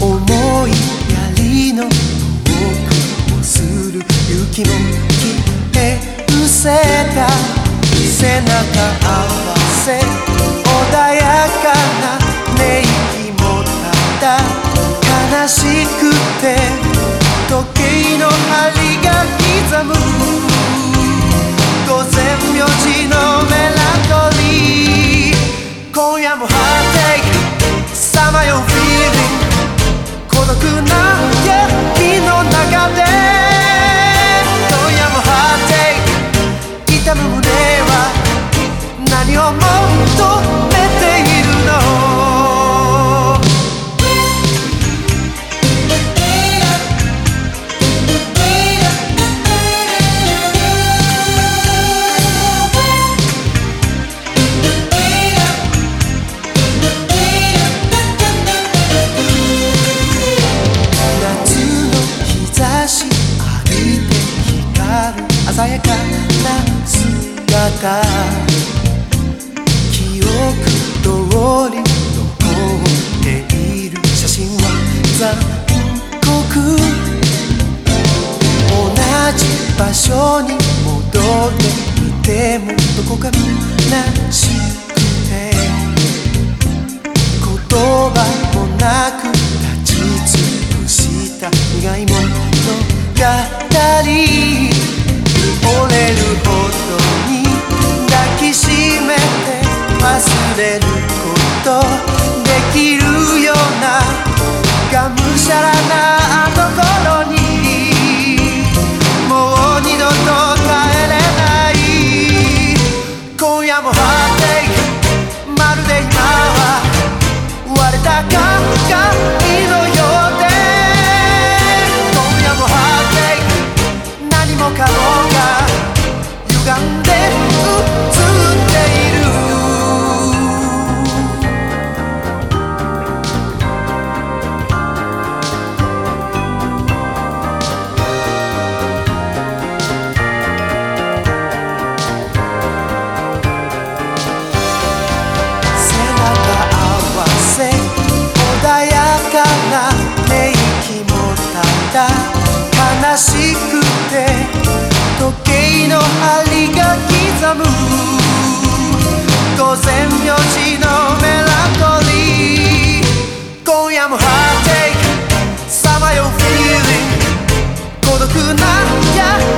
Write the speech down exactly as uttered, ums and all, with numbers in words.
思いやりのトークをする勇気も消え失せた背中合わせ穏やかな寝息もただ悲しくて時計の針が刻む午前よじのメランコリー今夜もハーテイクさまようフィーリング孤独な闇の中で今夜もハーテイク痛む胸は何を求めているの鮮やかな姿記憶通り残っている写真は残酷同じ場所に戻ってみてもどこか虚しくて言葉もなく立ち尽くした苦いもの語り折れるほどに抱きしめて忘れることできるようながむしゃらなあの頃にもう二度と帰れない今夜もハーテイクまるで今は割れた鏡のようで今夜もハーテイク何もかも歪んで映っている背中合わせ穏やかな寝息もただ悲しくて時計の針が刻む午前よじのメランコリー今夜もハーテイクさまようフィーリング孤独な夜